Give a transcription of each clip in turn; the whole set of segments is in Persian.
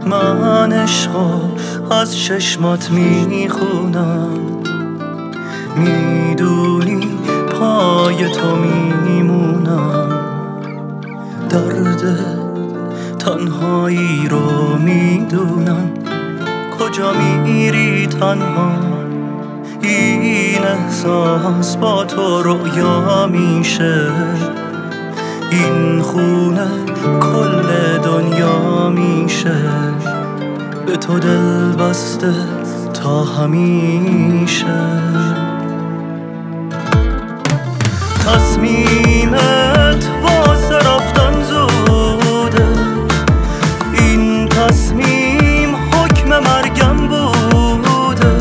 من عشقو از چشمات میخونم، میدونی پای تو میمونم. درد تنهایی رو میدونم، کجا میری تنها؟ این احساس با تو رویا میشه، این خونه کل دنیا میشه. به تو دل بسته تا همیشه. تصمیمت واسه رفتن زوده، این تصمیم حکم مرگم بوده.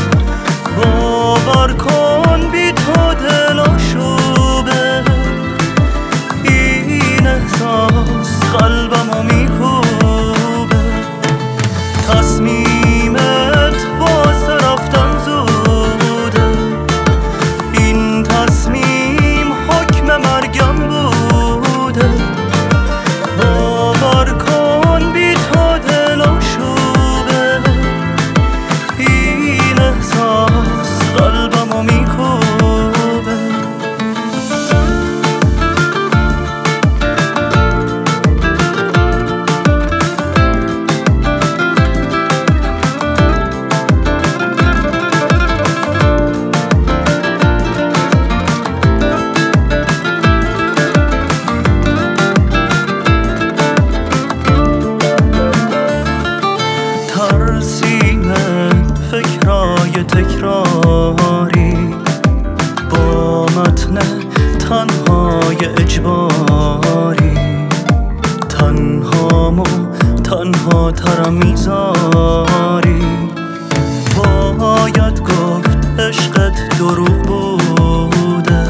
باور کن بی تو دل آشوبه، این احساس قلبمو میکوبه. تصمیمت واسه رفتن زوده، این تصمیم حکم مرگم بوده. باور کن بی تو دل آشوبه، این احساس قلبمو میکوبه. فکرای تکراری با متن تنهای اجباری، تنهامو تنها ترم میذاری. باید گفت عشقت دروغ بوده،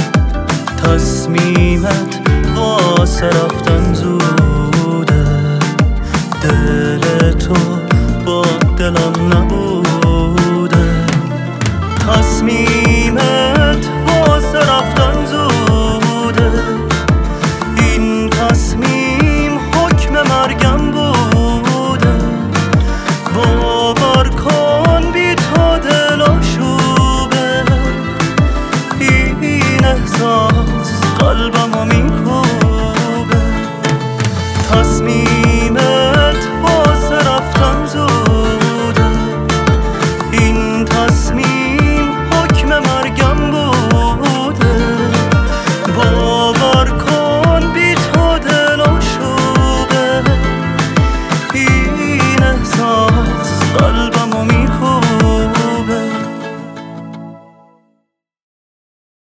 تصمیمت واسه رفتن زوده. دل تو با دلم